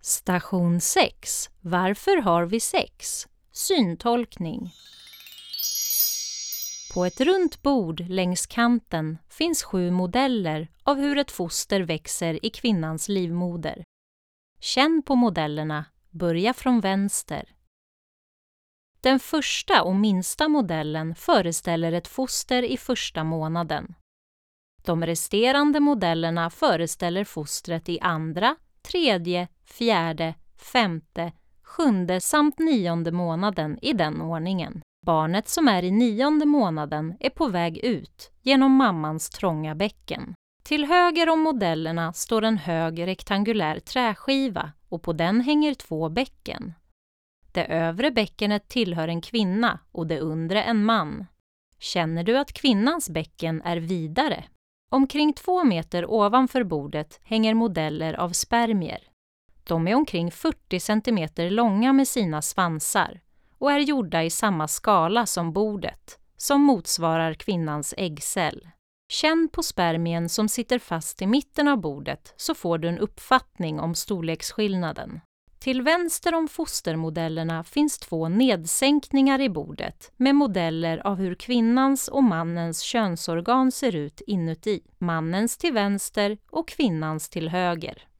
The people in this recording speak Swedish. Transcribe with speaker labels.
Speaker 1: Station 6. Varför har vi sex? Syntolkning. På ett runt bord längs kanten finns 7 modeller av hur ett foster växer i kvinnans livmoder. Känn på modellerna, börja från vänster. Den första och minsta modellen föreställer ett foster i första månaden. De resterande modellerna föreställer fostret i andra, tredje, fjärde, femte, sjunde samt 9:e månaden i den ordningen. Barnet som är i 9:e månaden är på väg ut genom mammans trånga bäcken. Till höger om modellerna står en hög rektangulär träskiva och på den hänger 2 bäcken. Det övre bäckenet tillhör en kvinna och det undre en man. Känner du att kvinnans bäcken är vidare? Omkring 2 meter ovanför bordet hänger modeller av spermier. De är omkring 40 centimeter långa med sina svansar och är gjorda i samma skala som bordet, som motsvarar kvinnans äggcell. Känn på spermien som sitter fast i mitten av bordet så får du en uppfattning om storleksskillnaden. Till vänster om fostermodellerna finns 2 nedsänkningar i bordet med modeller av hur kvinnans och mannens könsorgan ser ut inuti. Mannens till vänster och kvinnans till höger.